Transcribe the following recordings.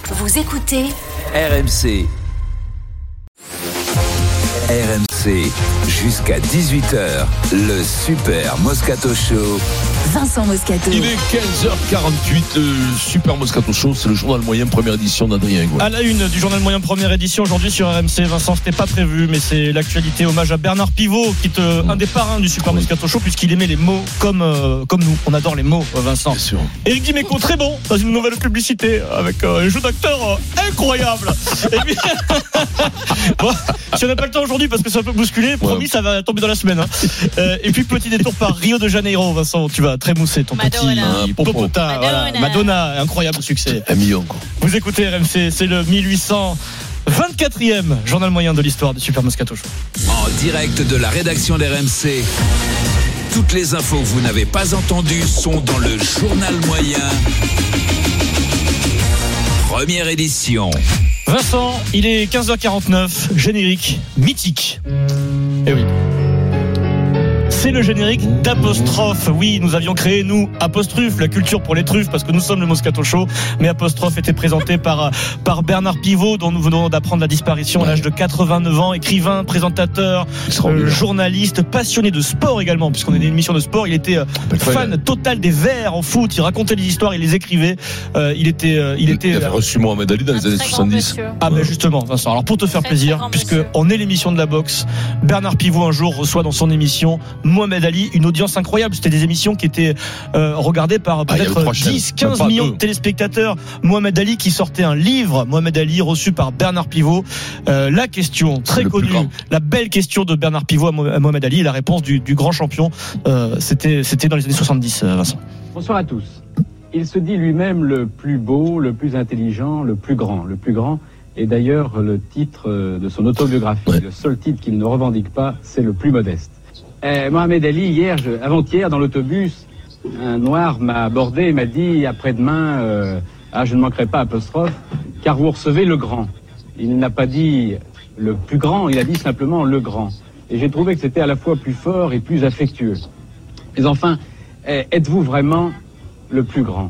Vous écoutez RMC. RMC, jusqu'à 18h, le Super Moscato Show. Vincent Moscato. Il est 15h48, le Super Moscato Show, c'est le journal moyen, première édition d'Adrien Gouin. À la une du journal moyen, première édition aujourd'hui sur RMC. Vincent, c'était pas prévu, mais c'est l'actualité. Hommage à Bernard Pivot, qui est un des parrains du Super Moscato Show, puisqu'il aimait les mots comme nous. On adore les mots, Vincent. Bien sûr. Éric Dimeco, très bon, dans une nouvelle publicité, avec un jeu d'acteur incroyable. Et puis, bon, si on n'a pas le temps aujourd'hui, parce que c'est un peu bousculé, promis, ça va tomber dans la semaine. Et puis, petit détour par Rio de Janeiro, Vincent, tu vas très mousser ton petit popota. Voilà. Madonna, incroyable succès. 1 million, quoi. Vous écoutez RMC, c'est le 1824e journal moyen de l'histoire du Super Moscato Show. En direct de la rédaction d'RMC. Toutes les infos que vous n'avez pas entendues sont dans le journal moyen. Première édition. Vincent, il est 15h49, générique mythique. Eh oui. C'est le générique d'Apostrophe. Oui, nous avions créé, nous, Apostrophe, la culture pour les truffes, parce que nous sommes le Moscato Show. Mais Apostrophe était présenté par Bernard Pivot, dont nous venons d'apprendre la disparition à l'âge de 89 ans. Écrivain, présentateur, journaliste, passionné de sport également, puisqu'on est une émission de sport. Il était fan total des Verts en foot. Il racontait les histoires, il les écrivait. Il avait reçu Mohamed Ali dans les années 70. Ah ben justement, Vincent. Alors pour te faire plaisir, puisque on est l'émission de la boxe, Bernard Pivot un jour reçoit dans son émission Mohamed Ali, une audience incroyable. C'était des émissions qui étaient regardées par peut-être 10-15 millions de téléspectateurs. Mohamed Ali qui sortait un livre, Mohamed Ali reçu par Bernard Pivot. La question très connue, la belle question de Bernard Pivot à Mohamed Ali, et la réponse du grand champion, c'était dans les années 70, Vincent. Bonsoir à tous. Il se dit lui-même le plus beau, le plus intelligent, le plus grand. Le plus grand est d'ailleurs le titre de son autobiographie. Ouais. Le seul titre qu'il ne revendique pas, c'est le plus modeste. Mohamed Ali, avant-hier, dans l'autobus, un noir m'a abordé et m'a dit après-demain, je ne manquerai pas apostrophe, car vous recevez le grand. Il n'a pas dit le plus grand, il a dit simplement le grand. Et j'ai trouvé que c'était à la fois plus fort et plus affectueux. Mais enfin, êtes-vous vraiment le plus grand?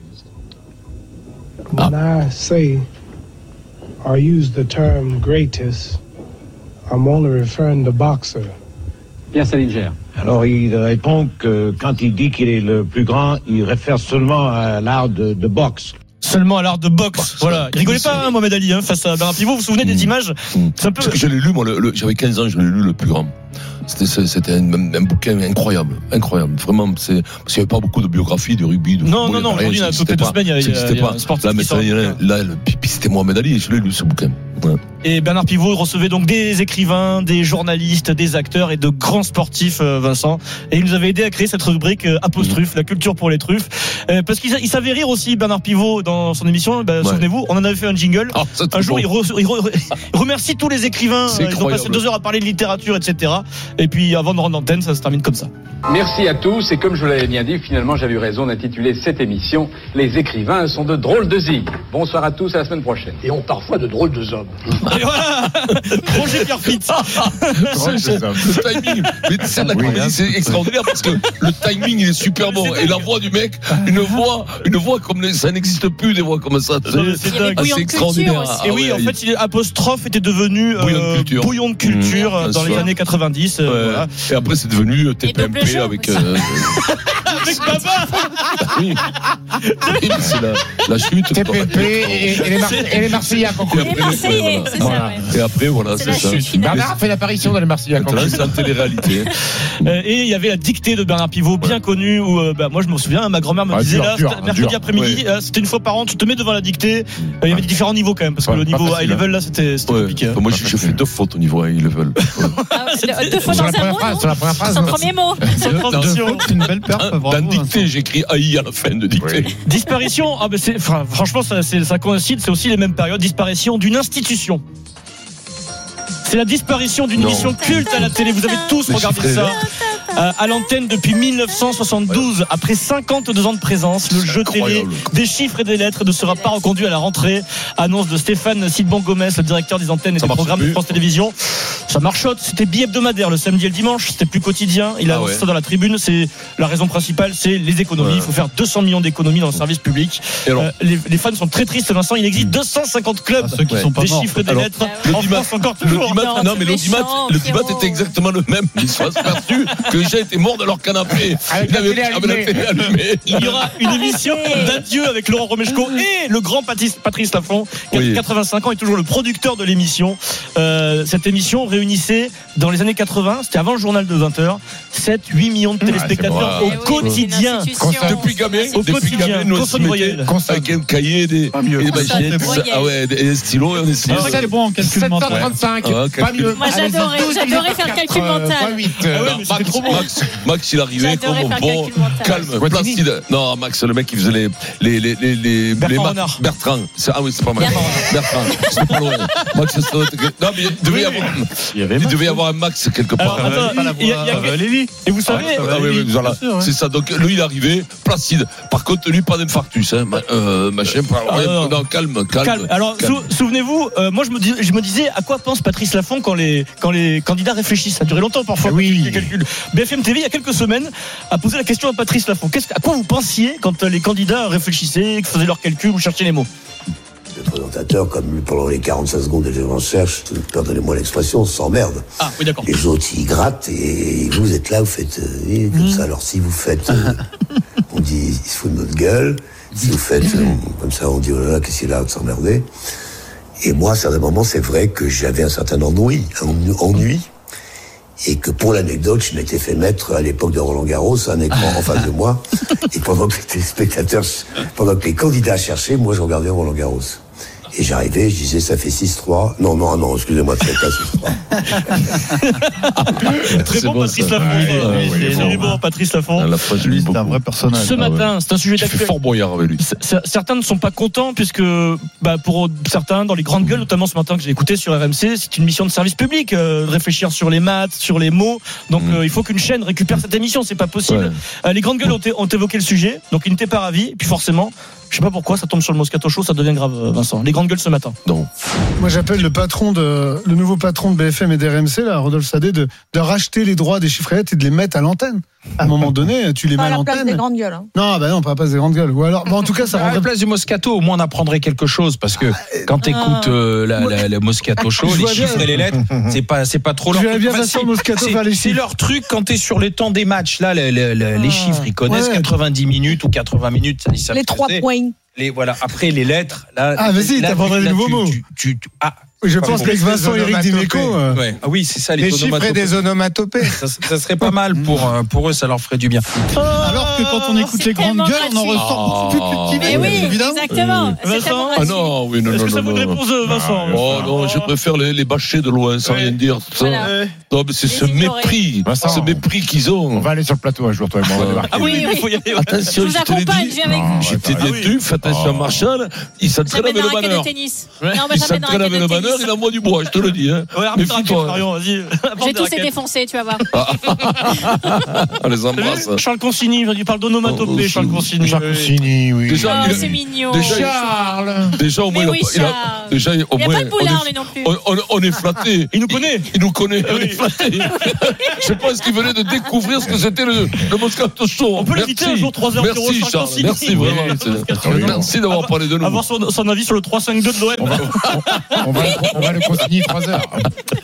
When I say or use the term greatest, I'm only referring to boxer. Bien Salinger. Alors il répond que quand il dit qu'il est le plus grand, il réfère seulement à l'art de boxe. Seulement à l'art de boxe. Voilà. Il rigolait pas, Mohamed Ali, face à Bernard Pivot. Vous vous souvenez des images? C'est un peu... Parce que je l'ai lu, moi, j'avais 15 ans, je l'ai lu, le plus grand. C'était un bouquin incroyable. Vraiment, parce qu'il n'y avait pas beaucoup de biographies de rugby. Non, aujourd'hui, on a toutes les 2 semaines, il y a un sportif qui sort. Puis c'était Mohamed Ali, je l'ai lu, ce bouquin. Ouais. Et Bernard Pivot recevait donc des écrivains, des journalistes, des acteurs et de grands sportifs, Vincent. Et il nous avait aidé à créer cette rubrique Apostrophe, la culture pour les truffes. Parce qu'il savait rire aussi, Bernard Pivot, dans son émission. Souvenez-vous, on en avait fait un jingle. Un jour, il remercie tous les écrivains. Ils ont passé 2 heures à parler de littérature, etc. Et puis, avant de rendre l'antenne, ça se termine comme ça. Merci à tous. Et comme je vous l'avais bien dit, finalement, j'avais eu raison d'intituler cette émission Les écrivains sont de drôles de zig. Bonsoir à tous, à la semaine prochaine. Et ont parfois de drôles de hommes. Et voilà. Roger Pierrefitte. Le timing, mais c'est la comédie, c'est extraordinaire parce que le timing il est super bon et la voix du mec, une voix comme ça n'existe plus, des voix comme ça. C'est dingue, c'est extraordinaire. Et oui, en fait, Apostrophe était devenu bouillon de culture dans les années 90. Voilà. Et après c'est devenu TPMP avec Baba. Oui. C'est la chute. TPMP et les Marseillais. Les Marseillais, c'est ça. Voilà. Et après, voilà, c'est ça. Bernard fait l'apparition dans les Marseillais. C'est la télé-réalité. Et il y avait la dictée de Bernard Pivot, bien connue, où moi je me souviens, ma grand-mère me disait mercredi après-midi, c'était une fois par an, tu te mets devant la dictée. Il y avait différents niveaux quand même, parce que le niveau high level là, c'était compliqué. Moi, je fais 2 fautes au niveau high level. 2 fois dans un mot, sur la première phrase. Son premier mot. C'est une belle perf. Dans la dictée, j'écris AI à la fin de dictée. Disparition, franchement, ça coïncide, c'est aussi les mêmes périodes. Disparition d'une institution. C'est la disparition d'une émission culte à la télé. Vous avez tous regardé ça. à l'antenne depuis 1972. Après 52 ans de présence, le jeu télé des chiffres et des lettres ne sera pas reconduit à la rentrée. Annonce de Stéphane Sidbon-Gomez, le directeur des antennes et des programmes de France Télévisions. Ça marchote, c'était bi-hebdomadaire le samedi et le dimanche, c'était plus quotidien. Il a annoncé ça dans la tribune. C'est la raison principale, c'est les économies. Il faut faire 200 millions d'économies dans le service public. Les fans sont très tristes, Vincent. Il existe 250 clubs qui sont pas des morts. chiffres et des lettres. En France encore toujours. L'audimat était exactement le même. Ils se sont aperçus que les gens étaient morts de leur canapé. Avec la télé allumée. Il y aura une émission d'adieu avec Laurent Romeshko et le grand Patrice Laffont, qui a 85 ans et toujours le producteur de l'émission. Cette émission réunissait dans les années 80, c'était avant le journal de 20h, 7-8 millions de téléspectateurs au quotidien. Depuis gamin, nous on se mettait avec un cahier, des machines, des stylos et on essayait. C'est bon en calcul mental. 735, pas mieux. Moi j'adorais faire le calcul mental. Max il arrivait comme un bon calme, placide. Non, Max le mec il faisait les Bertrand. Ah oui, c'est pas mal. Bertrand, c'est pas loin. Max, non mais il devait y avoir un Max quelque part. Et vous savez, c'est ça. Donc lui il arrivait placide. Par contre lui pas d'infarctus, machin. Non, calme. Alors souvenez-vous, moi je me disais à quoi pense Patrice Laffont quand les candidats réfléchissent. Ça a duré longtemps parfois. Les calculs. BFM TV il y a quelques semaines a posé la question à Patrice Laffont. À quoi vous pensiez quand les candidats réfléchissaient, faisaient leurs calculs ou cherchaient les mots? Le présentateur, comme pendant les 45 secondes de on cherche, pardonnez-moi l'expression, s'emmerde. Ah, oui, d'accord. Les autres, ils grattent et vous êtes là, vous faites comme ça. Alors si vous faites, on dit, il se fout de notre gueule. Si vous faites comme ça, on dit, oh là là, qu'est-ce qu'il a de s'emmerder. Et moi, à certains moments, c'est vrai que j'avais un certain ennui. Et que pour l'anecdote, je m'étais fait mettre à l'époque de Roland Garros un écran en face de moi. Et pendant que les candidats cherchaient, moi je regardais Roland Garros. Et j'arrivais, je disais, ça fait 6-3. Non, excusez-moi, ça fait pas 6-3. Très bon, Patrice Laffont. C'est bon, Patrice Laffont. C'est un vrai personnage. Ce matin, c'est un sujet d'actualité. Fort brouillard avec lui. Certains ne sont pas contents, puisque pour certains, dans les grandes gueules, notamment ce matin que j'ai écouté sur RMC, c'est une mission de service public, de réfléchir sur les maths, sur les mots. Donc il faut qu'une chaîne récupère cette émission, c'est pas possible. Les grandes gueules ont évoqué le sujet, donc ils n'étaient pas ravis. Et puis forcément, je sais pas pourquoi, ça tombe sur le Moscato Show, ça devient grave, Vincent. Les grandes gueules ce matin. Non. Moi, j'appelle le nouveau patron de BFM et d'RMC, là, Rodolphe Sadé, de racheter les droits des chiffres et lettres et de les mettre à l'antenne. À un moment donné, tu les mets à l'antenne. Pas à la place des grandes gueules. Hein. Non, non, pas à la place des grandes gueules. Ou alors, en tout cas, ça à la place du Moscato, au moins on apprendrait quelque chose, parce que quand t'écoutes le Moscato Show, les chiffres et les lettres, c'est pas trop leur truc. Bien Vincent Moscato faire les chiffres. C'est leur truc quand t'es sur les temps des matchs. Là, les chiffres, ils connaissent 90 minutes ou 80 minutes. Ils savent les 3 points. Voilà. Après les lettres, là. Ah, vas-y, t'apprendrais des nouveaux mots. Je pense qu'avec Vincent Eric Dimeco. Ah oui, c'est ça, les chiffres et des onomatopées. Ça serait pas mal pour eux, ça leur ferait du bien. Alors que quand on écoute les grandes gueules, on en ressort beaucoup plus petit. Oui, exactement. Vincent, non, oui, non. Est-ce que ça vous réponse, Vincent? Oh non, je préfère les bâcher de loin, sans rien dire. Non, mais c'est ce mépris qu'ils ont. On va aller sur le plateau un jour, toi et moi. Ah oui, il faut y aller. Attention, je vous accompagne, je viens avec vous. J'étais des trucs, faites attention à Marshall, il s'entraîne avec le banneur. Il s'entraîne avec le banneur, il envoie du bois, je te le dis. Méfie-toi. Vas-y. Je vais tous les défoncer, tu vas voir. On les embrasse. Charles Consigny, il parle d'onomatopée, Charles Consigny. Charles Consigny, oui. C'est mignon. Charles. Déjà, au moins, il n'y a pas de boulard, lui non plus. On est flattés. Il nous connaît. On est flattés. Je pense qu'il venait de découvrir ce que c'était le Moscato Show. On peut l'inviter un jour 3h. Merci, Charles. Merci, vraiment. Merci d'avoir parlé de nous. Avoir son avis sur le 3-5-2 de l'OM. On va le consigner 3 heures.